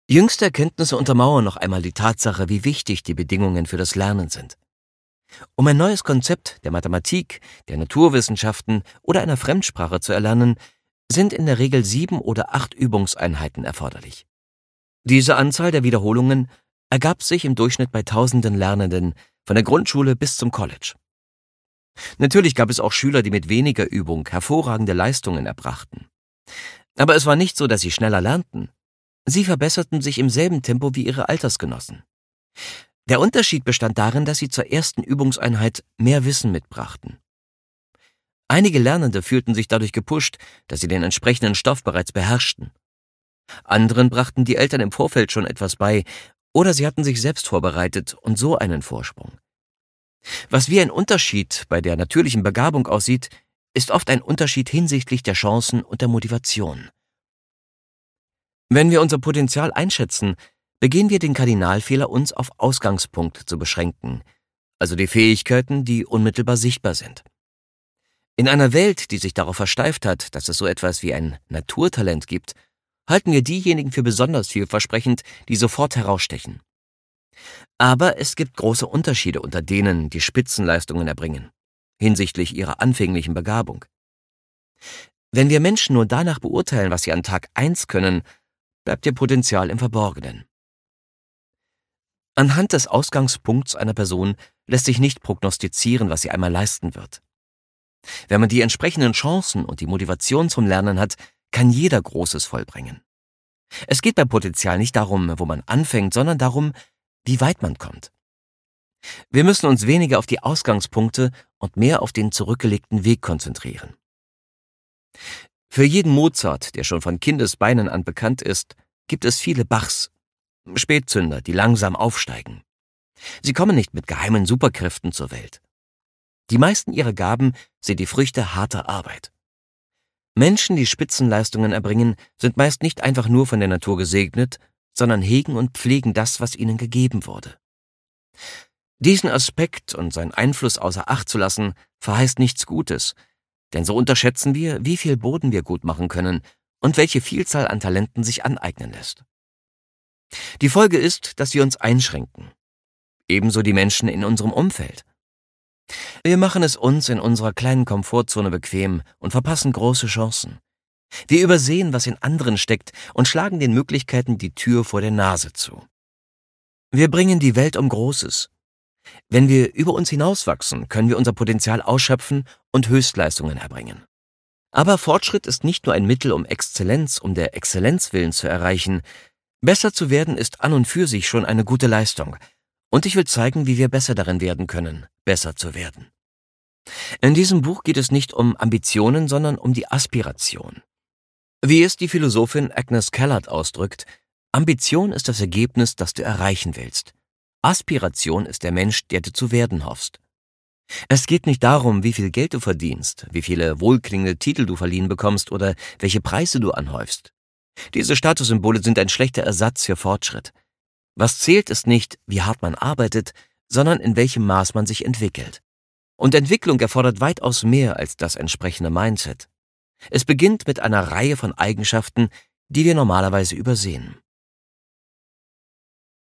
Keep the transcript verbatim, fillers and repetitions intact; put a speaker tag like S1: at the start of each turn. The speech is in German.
S1: Jüngste Erkenntnisse untermauern noch einmal die Tatsache, wie wichtig die Bedingungen für das Lernen sind. Um ein neues Konzept der Mathematik, der Naturwissenschaften oder einer Fremdsprache zu erlernen, sind in der Regel sieben oder acht Übungseinheiten erforderlich. Diese Anzahl der Wiederholungen ergab sich im Durchschnitt bei tausenden Lernenden, von der Grundschule bis zum College. Natürlich gab es auch Schüler, die mit weniger Übung hervorragende Leistungen erbrachten. Aber es war nicht so, dass sie schneller lernten. Sie verbesserten sich im selben Tempo wie ihre Altersgenossen. Der Unterschied bestand darin, dass sie zur ersten Übungseinheit mehr Wissen mitbrachten. Einige Lernende fühlten sich dadurch gepusht, dass sie den entsprechenden Stoff bereits beherrschten. Anderen brachten die Eltern im Vorfeld schon etwas bei, oder sie hatten sich selbst vorbereitet und so einen Vorsprung. Was wie ein Unterschied bei der natürlichen Begabung aussieht, ist oft ein Unterschied hinsichtlich der Chancen und der Motivation. Wenn wir unser Potenzial einschätzen, begehen wir den Kardinalfehler, uns auf Ausgangspunkt zu beschränken, also die Fähigkeiten, die unmittelbar sichtbar sind. In einer Welt, die sich darauf versteift hat, dass es so etwas wie ein Naturtalent gibt, halten wir diejenigen für besonders vielversprechend, die sofort herausstechen. Aber es gibt große Unterschiede unter denen, die Spitzenleistungen erbringen, hinsichtlich ihrer anfänglichen Begabung. Wenn wir Menschen nur danach beurteilen, was sie an Tag eins können, bleibt ihr Potenzial im Verborgenen. Anhand des Ausgangspunkts einer Person lässt sich nicht prognostizieren, was sie einmal leisten wird. Wenn man die entsprechenden Chancen und die Motivation zum Lernen hat, kann jeder Großes vollbringen. Es geht beim Potenzial nicht darum, wo man anfängt, sondern darum, wie weit man kommt. Wir müssen uns weniger auf die Ausgangspunkte und mehr auf den zurückgelegten Weg konzentrieren. Für jeden Mozart, der schon von Kindesbeinen an bekannt ist, gibt es viele Bachs, Spätzünder, die langsam aufsteigen. Sie kommen nicht mit geheimen Superkräften zur Welt. Die meisten ihrer Gaben sind die Früchte harter Arbeit. Menschen, die Spitzenleistungen erbringen, sind meist nicht einfach nur von der Natur gesegnet, sondern hegen und pflegen das, was ihnen gegeben wurde. Diesen Aspekt und seinen Einfluss außer Acht zu lassen, verheißt nichts Gutes, denn so unterschätzen wir, wie viel Boden wir gut machen können und welche Vielzahl an Talenten sich aneignen lässt. Die Folge ist, dass wir uns einschränken. Ebenso die Menschen in unserem Umfeld. Wir machen es uns in unserer kleinen Komfortzone bequem und verpassen große Chancen. Wir übersehen, was in anderen steckt und schlagen den Möglichkeiten die Tür vor der Nase zu. Wir bringen die Welt um Großes. Wenn wir über uns hinauswachsen, können wir unser Potenzial ausschöpfen und Höchstleistungen erbringen. Aber Fortschritt ist nicht nur ein Mittel, um Exzellenz um der Exzellenz willen zu erreichen. Besser zu werden ist an und für sich schon eine gute Leistung. Und ich will zeigen, wie wir besser darin werden können, besser zu werden. In diesem Buch geht es nicht um Ambitionen, sondern um die Aspiration. Wie es die Philosophin Agnes Callard ausdrückt, Ambition ist das Ergebnis, das du erreichen willst. Aspiration ist der Mensch, der du zu werden hoffst. Es geht nicht darum, wie viel Geld du verdienst, wie viele wohlklingende Titel du verliehen bekommst oder welche Preise du anhäufst. Diese Statussymbole sind ein schlechter Ersatz für Fortschritt. Was zählt, ist nicht, wie hart man arbeitet, sondern in welchem Maß man sich entwickelt. Und Entwicklung erfordert weitaus mehr als das entsprechende Mindset. Es beginnt mit einer Reihe von Eigenschaften, die wir normalerweise übersehen.